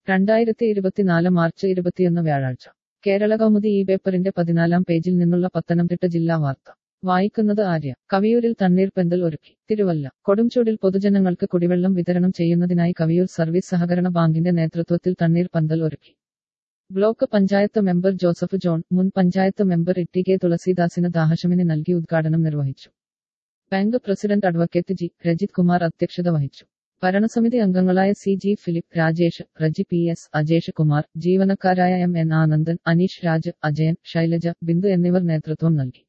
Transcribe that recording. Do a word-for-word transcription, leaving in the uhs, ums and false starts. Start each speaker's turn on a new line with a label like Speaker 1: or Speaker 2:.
Speaker 1: രണ്ടായിരത്തി ഇരുപത്തിനാല് മാർച്ച് ഇരുപത്തിയൊന്ന് വ്യാഴാഴ്ച കേരള കൗമുദി ഈ പേപ്പറിന്റെ പതിനാലാം പേജിൽ നിന്നുള്ള പത്തനംതിട്ട ജില്ലാ വാർത്ത വായിക്കുന്നത് ആര്യ. കവിയൂരിൽ തണ്ണീർപ്പന്തൽ ഒരുക്കി. തിരുവല്ല. കൊടുംചൂടിൽ പൊതുജനങ്ങൾക്ക് കുടിവെള്ളം വിതരണം ചെയ്യുന്നതിനായി കവിയൂർ സർവീസ് സഹകരണ ബാങ്കിന്റെ നേതൃത്വത്തിൽ തണ്ണീർപ്പന്തൽ ഒരുക്കി. ബ്ലോക്ക് പഞ്ചായത്ത് മെമ്പർ ജോസഫ് ജോൺ, മുൻ panchayat member E T K തുളസീദാസിന് ദാഹശമനി നൽകി ഉദ്ഘാടനം നിർവഹിച്ചു. Bank president advocate G Rajith Kumar അധ്യക്ഷത വഹിച്ചു. ഭരണസമിതി അംഗങ്ങളായ C G Philip, Rajesh, Reji P S, Ajesh Kumar, ജീവനക്കാരായ എം എൻ ആനന്ദൻ, അനീഷ് രാജ്, അജയൻ, ശൈലജ, ബിന്ദു എന്നിവർ നേതൃത്വം നൽകി.